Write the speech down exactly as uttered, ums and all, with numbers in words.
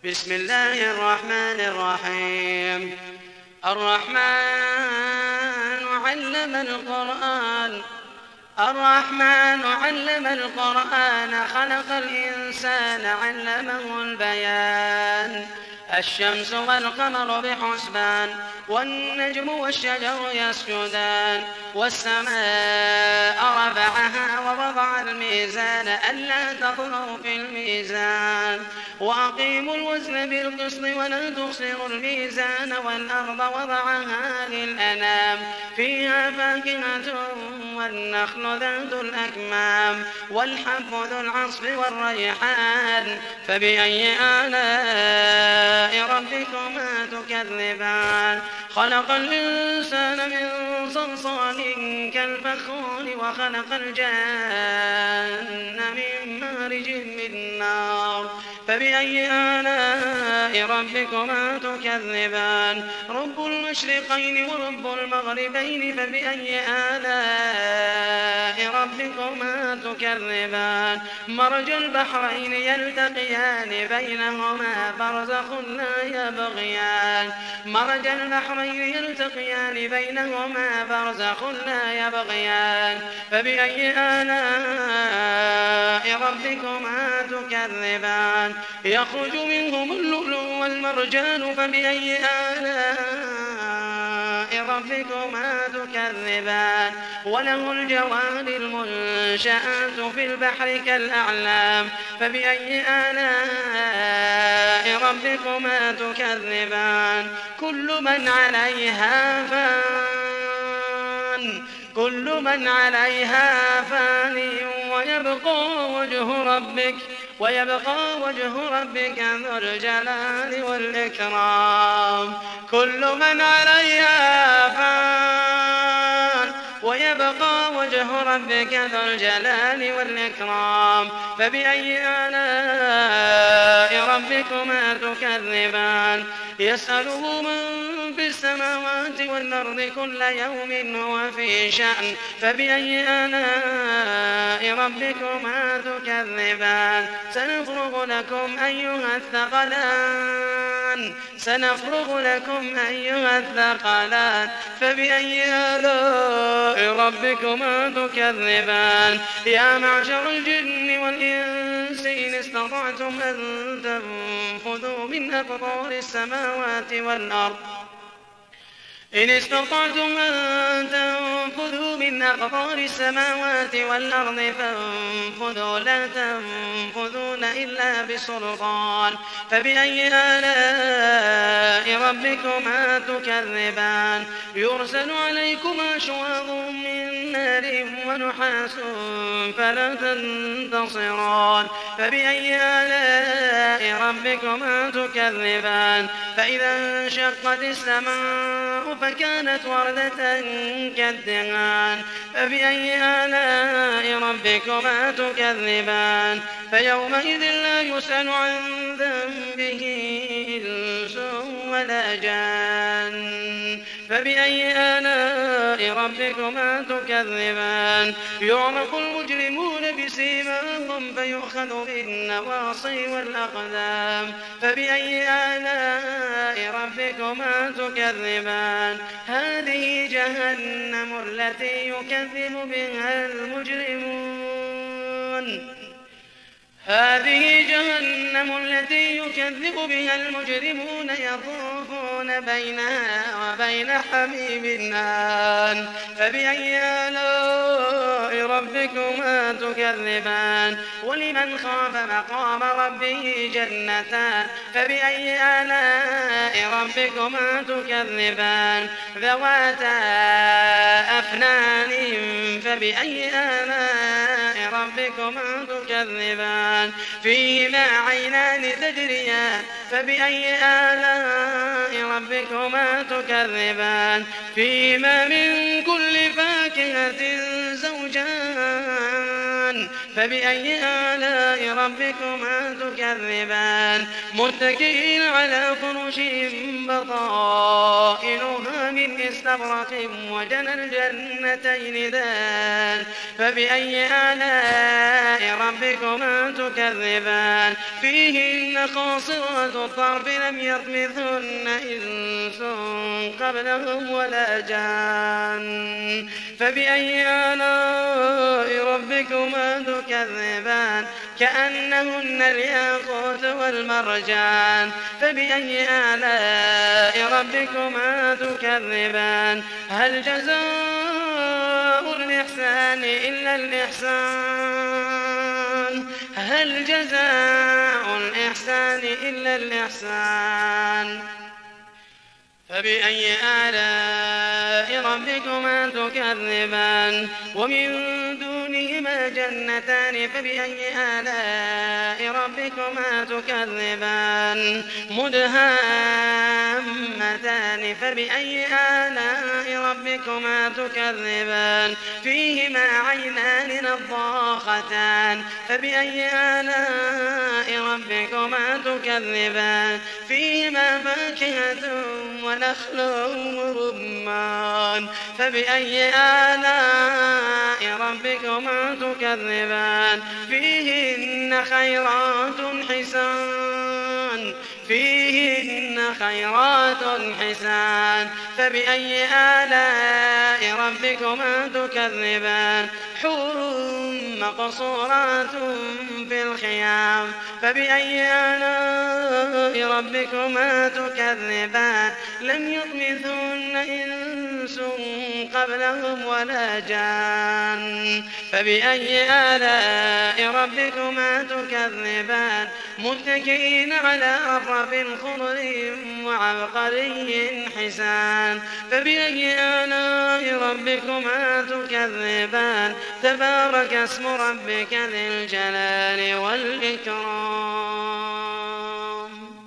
بسم الله الرحمن الرحيم. الرحمن علم القرآن الرحمن علم القرآن خلق الإنسان علمه البيان. الشمس والقمر بحسبان والنجم والشجر يسجدان والسماء رفعها ووضع الميزان ألا تطغوا في الميزان وأقيموا الوزن بالقسط ولا تخسروا الميزان والأرض وضعها للأنام فيها فاكهة والنخل ذات الأكمام والحب ذو العصف والريحان فبأي آلاء ربكما تكذبان. خلق الإنسان من صلصال كالفخار وخلق الجان من مارج من نار فبأي آلاء ربكما تكذبان. رب المشرقين ورب المغربين فبأي آلاء ربكما تكذبان. مرج البحرين يلتقيان بينهما برزخ لا يبغيان مرج البحرين يلتقيان بينهما برزخ لا يبغيان فبأي آلاء ربكما تكذبان. يخرج منهم اللؤلؤ والمرجان فبأي آلاء ربكما تكذبان. وله الجوار المنشآت في البحر كالأعلام فبأي آلاء ربكما تكذبان. كل من عليها فان كل من عليها فان ويبقى وجه ربك ويبقى وجه ربك ذو الجلال والإكرام. كل من عليها فان ويبقى وجه ربك ذو الجلال والإكرام فبأي آلاء ربكما تكذبان. يسأله من في السماوات والأرض كل يوم هو في شأن فبأي آلاء ربكما تكذبان. سنفرغ لكم أيها الثقلان سنفرغ لكم أيها الثقلان فبأي آلاء ربكما تكذبان. يا معشر الجن والإنس إن استطعتم أن تنفذوا من أقطار السماوات والأرض إن استطعتم أن تنفذوا من أقطار السماوات والأرض فانفذوا لا تنفذون إلا بسلطان فبأي آلاء ربكما تكذبان. يرسل عليكما شواظ من نار ونحاس فلا تنتصران فبأي آلاء ربكما تكذبان. فإذا انشقت السماء فكانت وردة كالدهان فبأي آلاء ربكما تكذبان. فيومئذ لا يسأل عن ذنبه إنس ولا جان فبأي آلاء ربكما تكذبان. يعرف المجرمون بسيماهم فيؤخذ بالنواصي والأقدام فبأي آلاء ربكما تكذبان. هذه جهنم التي يكذب بها المجرمون هذه جهنم التي يكذب بها المجرمون يطوفون بينها وبين حميم آن فبأي آلاء ربكما تكذبان. ولمن خاف مقام ربه جنتان فبأي آلاء ربكما تكذبان. ذواتا أفنان فبأي آلاء ربكما تكذبان. فيهما عينان تجريان فبأي آلاء ربكما تكذبان. فيهما من كل فاكهة زوجان فبأي آلاء ربكما تكذبان متكئين على فرش بطائنها من استبرق وجنى الجنتين دان فبأي آلاء ربكما تكذبان فيهن قاصرات الطرف لم يطمثهن إنس قبلهم ولا جان فبأي آلاء ربكما تكذبان كأنهن الياقوت والمرجان فبأي آلاء ربكما تكذبان هل جزاء الإحسان إلا الإحسان هل جزاء الإحسان إلا الإحسان فبأي آلاء ربكما تكذبان ومن دونهما جنتان فبأي آلاء ربكما تكذبان مدهامتان فبأي آلاء ربكما تكذبان فيهما عينان نضاختان فبأي آلاء ربكما تكذبان فيهما فاكهة ونخل ورمان فبأي آلاء ربكما تكذبان فيهن خيرات حسان فيهن خيرات حسان فبأي آلاء ربكما تكذبان حور مقصورات في الخيام فبأي آلاء ربكما تكذبان لم يطمثهن إنس قبلهم ولا جان فبأي آلاء ربكما تكذبان متكئين على رفرف خضر وعبقري حسان فبأي آلاء ربكما تكذبان تبارك اسم ربك ذي الجلال والإكرام